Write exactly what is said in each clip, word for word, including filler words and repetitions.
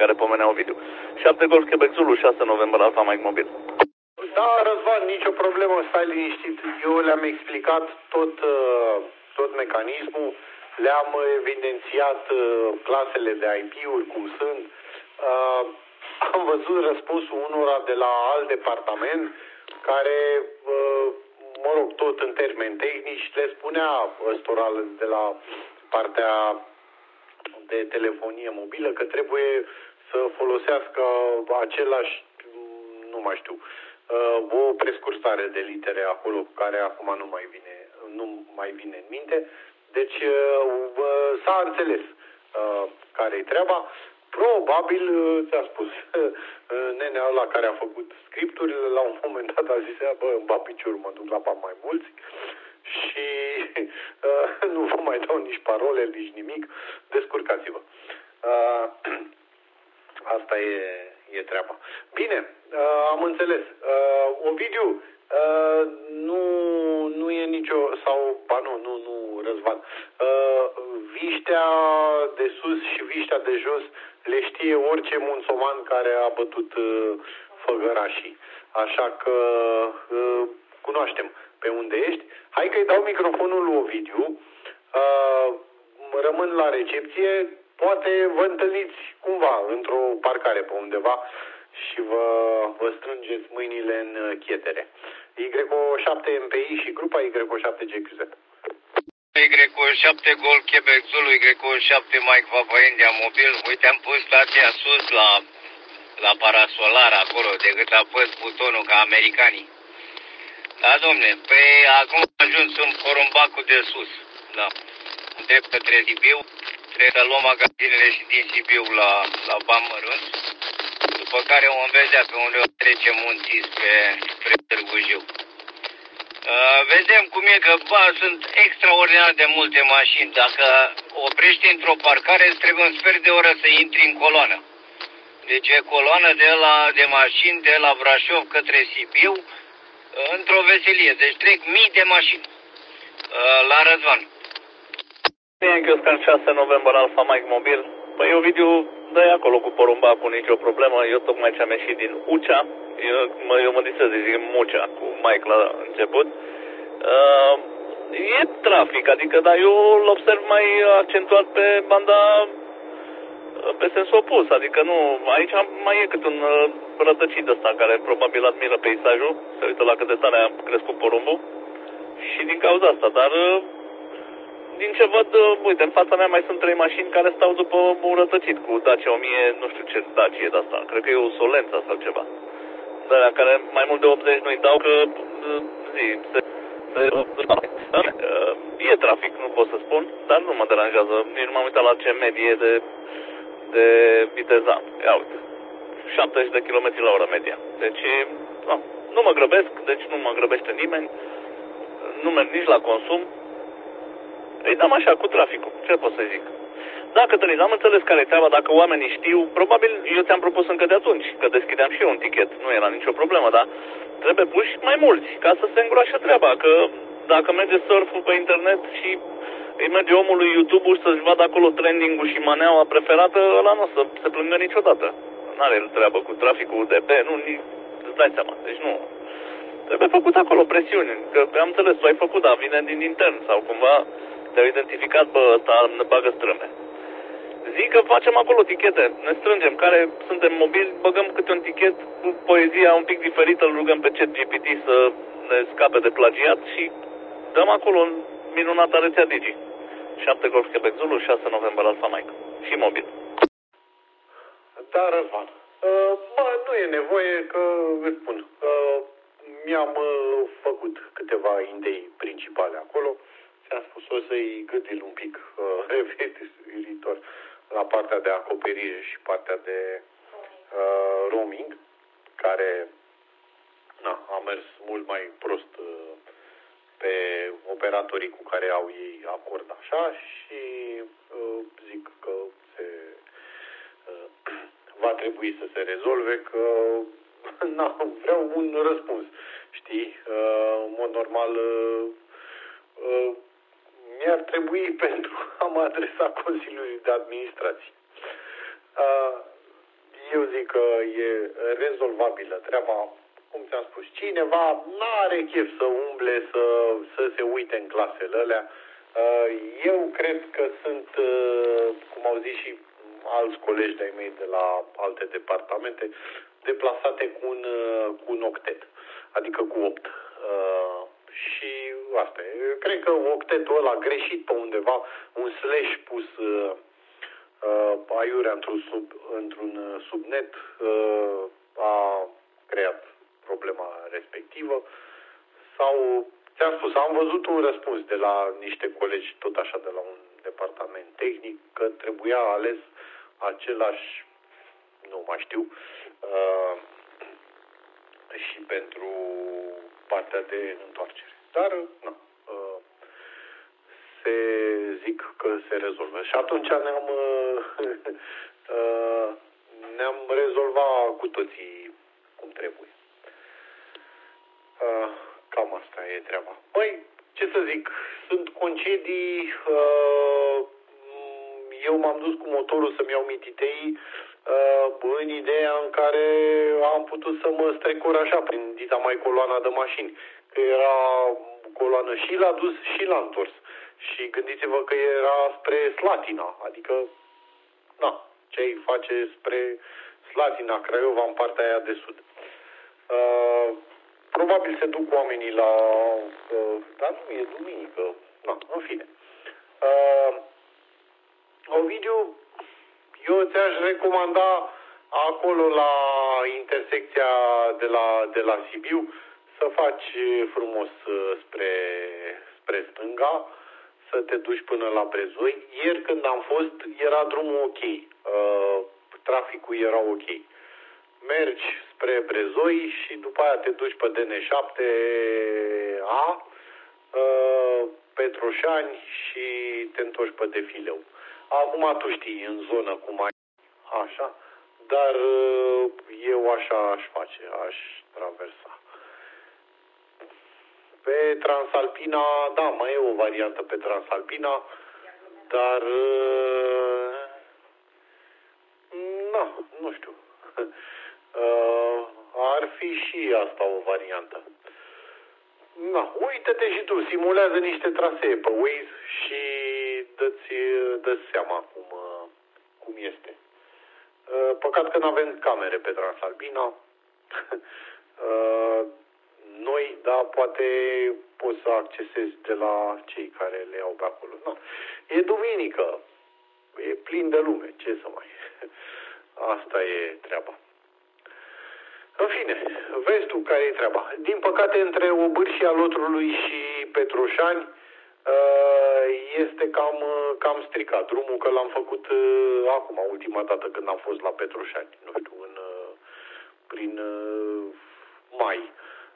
care pomenea Ovidiu. șapte Golf Quebec Zulu, șase November Alfa Mike Mobil. Da, Răzvan, nicio problemă, stai liniștit. Eu le-am explicat tot, tot mecanismul, le-am evidențiat clasele de I P-uri, cum sunt. Am văzut răspunsul unora de la alt departament, care, mă rog, tot în termeni tehnici, le spunea ăstora de la partea de telefonie mobilă că trebuie să folosească același, nu mai știu, o prescursare de litere acolo, care acum nu mai vine, nu mai vine în minte. Deci s-a înțeles care-i treaba. Probabil, ți-a spus, nenea ăla care a făcut scripturile, la un moment dat a zis, bă, îmi bat piciorul, mă duc la bani mai mulți și uh, nu vă mai dau nici parole, nici nimic, descurcați-vă. Uh, asta e, e treaba. Bine, uh, am înțeles. Uh, Ovidiu, uh, nu, nu e nicio, sau, ba nu, nu, nu, Răzvan, uh, viștea de sus și viștea de jos le știe orice munțoman care a bătut uh, făgărașii. Așa că uh, cunoaștem pe unde ești. Hai că-i dau microfonul lui Ovidiu. Uh, rămân la recepție. Poate vă întâlniți cumva într-o parcare pe undeva și vă, vă strângeți mâinile în chietere. Y O șapte M P I și grupa Y O șapte G Q Z. Y O șapte Golf Quebec Zulu, Y O șapte Mike Papa India Mobil. Uite, am pus stația sus la, la parasolar acolo, decât apăs butonul ca americanii. Da, domne, păi acum am ajuns în porumbacul de sus. Da. Drept către Sibiu, trebuie să luăm magazinele și din Sibiu la, la bani mărunți, după care vom vedea pe unde o trecem munții spre, spre Târgu Jiu. Uh, vedem cum e că, bă, sunt extraordinar de multe mașini. Dacă oprești într-o parcare, îți trebuie un sfert de oră să intri în coloană. Deci e coloană de, la, de mașini de la Brașov către Sibiu, uh, într-o veselie. Deci trec mii de mașini. Uh, la Răzvan. Yankee Oscar șase November Alfa Mike Mobil. Păi Ovidiu, dă-i acolo cu porumbacul, nicio problemă. Eu tocmai ce am ieșit din Ucea, eu mă, eu mă disez, zic Mucea, cu Mike la început. Uh, e trafic, adică, dar eu îl observ mai accentuat pe banda, pe sensul opus. Adică nu, aici mai e cât un uh, rătăcit ăsta care probabil admiră peisajul, se uită la cât de tare a crescut porumbul. Și din cauza asta, dar... Uh, din ce văd, uite, în fața mea mai sunt trei mașini care stau după un rătăcit cu Dacia o mie, nu știu ce Dacia e de asta, cred că e o Solența sau ceva. Dar care mai mult de optzeci nu-i dau că, zi, se, se, e trafic, nu pot să spun, dar nu mă deranjează, nici nu m-am uitat la ce medie de, de viteza. Ia uite, șaptezeci de kilometri la oră media. Deci, nu, nu mă grăbesc, deci nu mă grăbește nimeni, nu merg nici la consum. Îi dăm așa, cu traficul, ce pot să zic. Da, Cătălin, am înțeles care e treaba, dacă oamenii știu, probabil eu ți-am propus încă de atunci, că deschideam și eu un tichet, nu era nicio problemă, dar trebuie puși mai mulți, ca să se îngroașe treaba, că dacă merge surf-ul pe internet și îi merge omului YouTube-ul să-și vadă acolo trending-ul și maneaua preferată, ăla nu o să se plângă niciodată. N-are treabă cu traficul de pe, nu, nici, îți dai seama, deci nu. Trebuie făcut acolo presiuni, că am înțeles, tu ai făcut, dar vine din intern sau cumva... Te-au identificat, bă, ăsta ne bagă strâmbe. Zic că facem acolo tichete, ne strângem, care suntem mobili, băgăm câte un tichet cu poezia un pic diferită, îl rugăm pe ChatGPT să ne scape de plagiat și dăm acolo în minunata rețea Digi. șapte Golf Quebec Zulu, șase November Alfa Mike. Și mobil. Da, Răzvan. Uh, bă, nu e nevoie că, îți spun, uh, mi-am uh, făcut câteva idei principale acolo. Ți-am spus, o să-i gâdil un pic uh, referitor la partea de acoperire și partea de uh, roaming, care na, a mers mult mai prost uh, pe operatorii cu care au ei acord așa și uh, zic că se, uh, va trebui să se rezolve, că na, vreau un răspuns, știi, uh, în mod normal uh, uh, mi-ar trebui pentru a mă adresa Consiliului de Administrație. Uh, spui că e rezolvabilă treaba, cum ți-am spus, cineva n-are chef să umble, să, să se uite în clasele alea. Eu cred că sunt, cum au zis și alți colegi de-ai mei de la alte departamente, deplasate cu un, cu un octet, adică cu opt. Și asta e. Cred că octetul ăla greșit pe undeva, un slash pus aiurea într-un, sub, într-un subnet a creat problema respectivă. Sau, ți-am spus, am văzut un răspuns de la niște colegi, tot așa de la un departament tehnic, că trebuia ales același, nu mai știu, uh, și pentru partea de întoarcere. Dar, nu, uh, se zic că se rezolvă. Și atunci ne-am uh, uh, ne-am rezolvat cu toții cum trebuie. Uh, cam asta e treaba. Păi, ce să zic, sunt concedii, uh, eu m-am dus cu motorul să-mi iau mititei uh, în ideea în care am putut să mă strecur așa prin dita mai coloana de mașini, că era coloană și la dus și la întors. Și gândiți-vă că era spre Slatina, adică, na, ce-ai face spre Slatina, Craiova, în partea aia de sud. Uh, probabil se duc oamenii la... Uh, dar nu e duminică, na, în fine. Uh, Ovidiu, eu ți-aș recomanda acolo la intersecția de la, de la Sibiu să faci frumos spre, spre stânga, să te duci până la Brezoi. Ieri când am fost, era drumul ok, uh, traficul era ok. Mergi spre Brezoi și după aia te duci pe D N șapte A, uh, Petroșani și te întorci pe Defileu. Acum tu știi, în zonă cum ai, așa, dar eu așa aș face, aș traversa. Pe Transalpina, da, mai e o variantă pe Transalpina, dar, na, nu știu, ar fi și asta o variantă. Na, uite-te și tu, simulează niște trasee pe Waze și dă-ți, dă-ți seama cum, cum este. Păcat că nu avem camere pe Transalpina. Noi, da, poate poți să accesezi de la cei care le iau pe acolo. Na, e duminică, e plin de lume, ce să mai... Asta e treaba. În fine, vezi tu care e treaba. Din păcate, între Obârșia Lotrului și Petroșani este cam, cam stricat. Drumul că l-am făcut acum, ultima dată când am fost la Petroșani, nu știu, în, prin mai.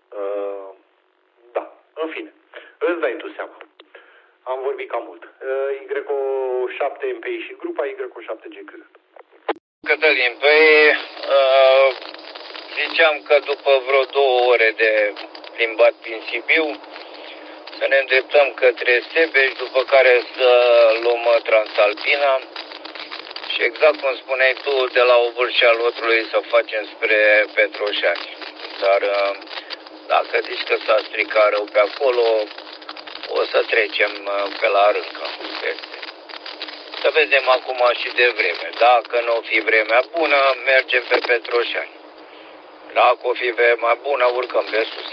Da, în fine, îți dai tu seama. Am vorbit cam mult. Y șapte M P I și grupa Y șapte G C Z. Cătălin, păi uh, ziceam că după vreo două ore de plimbat prin Sibiu, să ne îndreptăm către Sebeș, după care să luăm Transalpina și exact cum spuneai tu, de la Obârșia Lotrului să facem spre Petroșani. Dar dacă zici că s-a stricat rău pe acolo, o să trecem pe la Rânca. Să vedem acum și de vreme. Dacă nu o fi vremea bună, mergem pe Petroșani. Dacă o fi vremea bună, urcăm pe sus.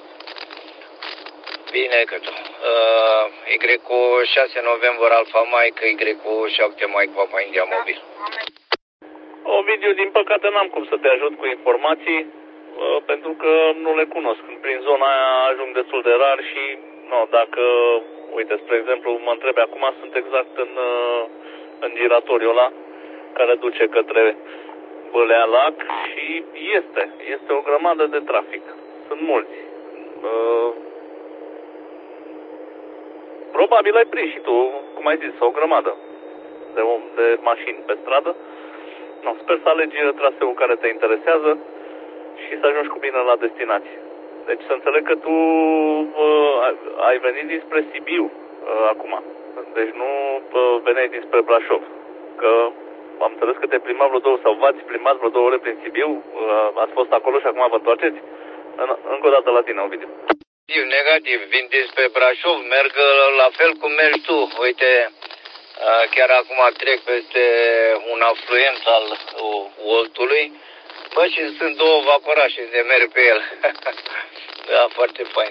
Bine, că uh, Y șase November Alfa Mike, Y șapte Mike Papa India Mobil. Ovidiu, din păcate n-am cum să te ajut cu informații, uh, pentru că nu le cunosc. Prin zona aia ajung destul de rar și, no, dacă, uite, spre exemplu, mă întrebe acum, sunt exact în, uh, în giratoriul ăla care duce către Bălea Lac și este, este o grămadă de trafic. Sunt mulți. Uh, Probabil ai prins și tu, cum ai zis, o grămadă de, de mașini pe stradă. No, sper să alegi traseul care te interesează și să ajungi cu bine la destinație. Deci să înțeleg că tu uh, ai venit dinspre Sibiu uh, acum. Deci nu uh, veneai dinspre Brașov. Că am înțeles că te plimba vreo două, sau v-ați plimbat vreo două ore prin Sibiu, ați fost acolo și acum vă întoarceți? Încă o dată la tine, Ovidiu. Negativ, negativ. Vin dinspre Brașov, merg la fel cum mergi tu. Uite, chiar acum trec peste un afluent al Oltului. Bă, și sunt două vaporașe de merg pe el. Da, foarte fain.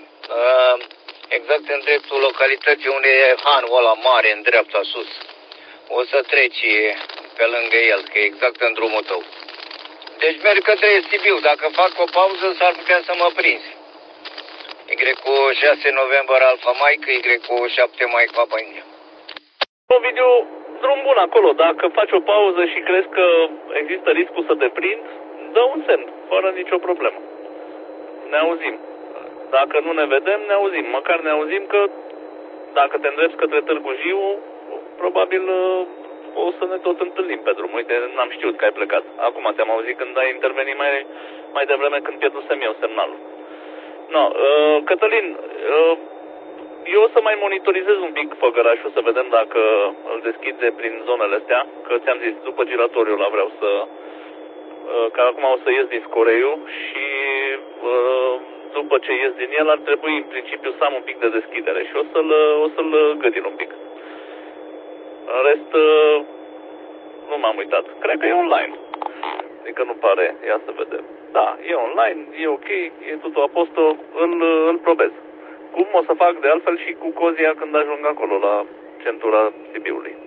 Exact în dreptul localității unde e hanul ăla mare, în dreapta sus. O să treci pe lângă el, că e exact în drumul tău. Deci merg către Sibiu. Dacă fac o pauză, s-ar putea să mă prinzi. Y șase November Alpha Mike, Y șapte Mike Papa India. Ovidiu, drum bun acolo. Dacă faci o pauză și crezi că există riscul să te prinzi, dă un semn, fără nicio problemă. Ne auzim. Dacă nu ne vedem, ne auzim. Măcar ne auzim că dacă te îndrepți către Târgu Jiu, probabil o să ne tot întâlnim pe drum. Uite, n-am știut că ai plecat. Acum te-am auzit când ai intervenit mai, mai devreme, când pierdusem eu semnalul. No, uh, Cătălin, uh, eu o să mai monitorizez un pic făgărașul, să vedem dacă îl deschide prin zonele astea, că ți-am zis, după giratoriul ăla vreau să, uh, că acum o să ies din Scoreiu și uh, după ce ies din el ar trebui în principiu să am un pic de deschidere și o să-l, o să-l gădim un pic. În rest, uh, nu m-am uitat, cred că e online, adică nu pare, ia să vedem. Da, e online, e ok, e totul apostol, îl, îl probez. Cum o să fac de altfel și cu Cozia când ajung acolo, la centura Sibiului.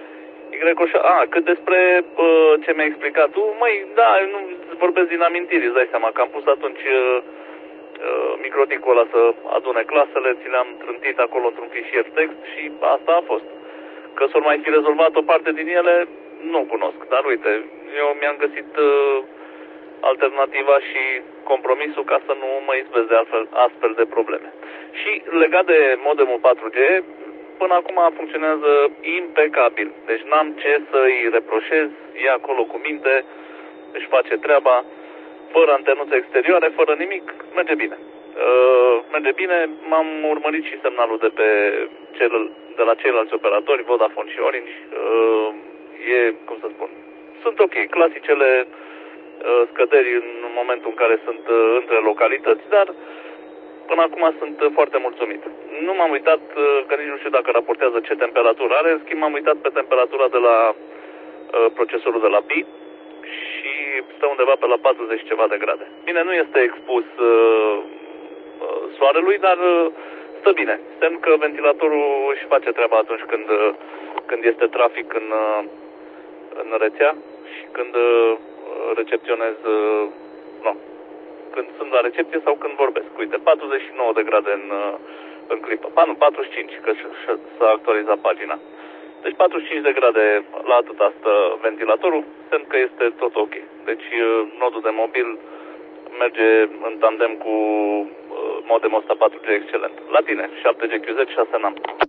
A, cât despre uh, ce mi-ai explicat tu, măi, da, eu nu vorbesc din amintiri, îți dai seama că am pus atunci uh, microticul ăla să adune clasele, ți le-am trântit acolo într-un fișier text și asta a fost. Că s-or mai fi rezolvat o parte din ele, nu cunosc, dar uite, eu mi-am găsit... Uh, alternativa și compromisul ca să nu mă izbesc de altfel, astfel de probleme. Și legat de modemul patru G, până acum funcționează impecabil. Deci n-am ce să-i reproșez, e acolo cu minte, își face treaba, fără antenuțe exterioare, fără nimic, merge bine. Uh, merge bine, m-am urmărit și semnalul de, pe cel, de la ceilalți operatori, Vodafone și Orange. Uh, e, cum să spun, sunt ok, clasicele scăderi în momentul în care sunt între localități, dar până acum sunt foarte mulțumit. Nu m-am uitat, că nici nu știu dacă raportează ce temperatură are, în schimb m-am uitat pe temperatura de la uh, procesorul de la Pi și stă undeva pe la patruzeci ceva de grade. Bine, nu este expus uh, uh, soarelui, dar uh, stă bine. Semn că ventilatorul își face treaba atunci când, uh, când este trafic în, uh, în rețea și când uh, recepționez, nu, când sunt la recepție sau când vorbesc. Uite, patruzeci și nouă de grade în, în clipă. Pa, nu, patruzeci și cinci, că s-a actualizat pagina. Deci patruzeci și cinci de grade la atâta stă ventilatorul, semn că este tot ok. Deci nodul de mobil merge în tandem cu modemul ăsta patru G excelent. La tine, șapte G Q Z, șase N A M.